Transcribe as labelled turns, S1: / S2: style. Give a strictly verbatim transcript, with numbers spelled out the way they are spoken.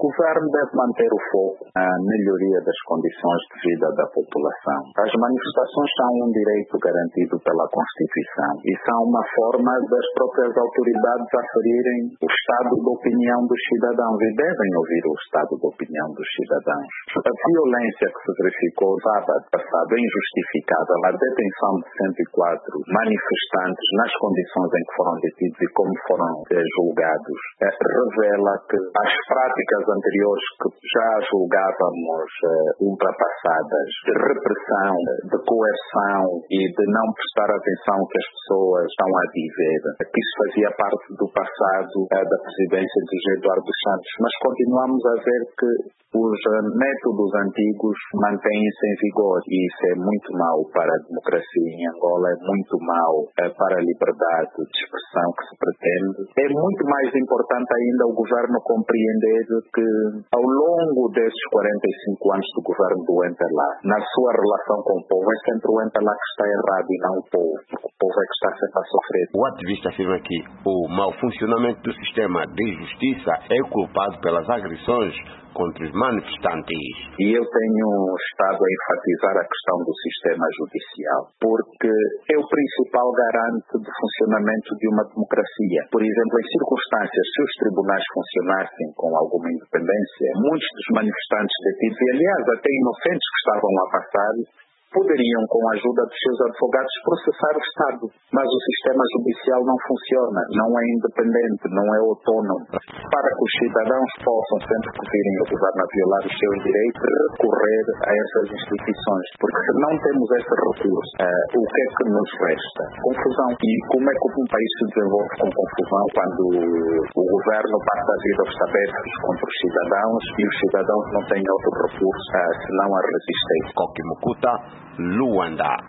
S1: governo deve manter o foco na melhoria das condições de vida da população. As manifestações são um direito garantido pela Constituição e são uma forma das próprias autoridades aferirem o estado de opinião dos cidadãos e devem ouvir o estado de opinião dos cidadãos. A violência que se verificou sábado passado é injustificada. A detenção de cento e quatro manifestantes nas condições em que foram detidos e como foram eh, julgados eh, revela que as práticas anteriores que já julgávamos eh, ultrapassadas, de repressão, de coerção e de não prestar atenção ao que as pessoas estão a dizer, que isso fazia parte do passado eh, da presidência de José Eduardo dos Santos, mas continuamos a ver que os eh, métodos antigos mantêm-se em vigor e isso é muito mau para a democracia em Angola, é muito mau eh, para a liberdade de expressão que se pretende. É muito mais importante ainda o governo compreender que ao longo desses quarenta e cinco anos do governo do Entelá, na sua relação com o povo, é sempre o Entelá que está errado e não o povo, porque o povo é que está sempre a sofrer.
S2: O ativista afirma que o mau funcionamento do sistema de justiça é culpado pelas agressões contra os manifestantes.
S1: E eu tenho estado a enfatizar a questão do sistema judicial, porque é o principal garante do funcionamento de uma democracia. Por exemplo, em circunstâncias, se os tribunais funcionassem com alguma independência, muitos dos manifestantes detidos, e aliás até inocentes que estavam a passar, poderiam, com a ajuda dos seus advogados, processar o Estado. Mas o sistema judicial não funciona, não é independente, não é autônomo. Para que os cidadãos possam, sempre que virem o governo a violar os seus direitos, recorrer a essas instituições. Porque se não temos esse recurso, uh, o que é que nos resta? Confusão. E como é que um país se desenvolve com confusão quando o governo passa a vir aos tabeços contra os cidadãos e os cidadãos não têm outro recurso uh, senão a resistência?
S2: Koki Mukuta, Luanda.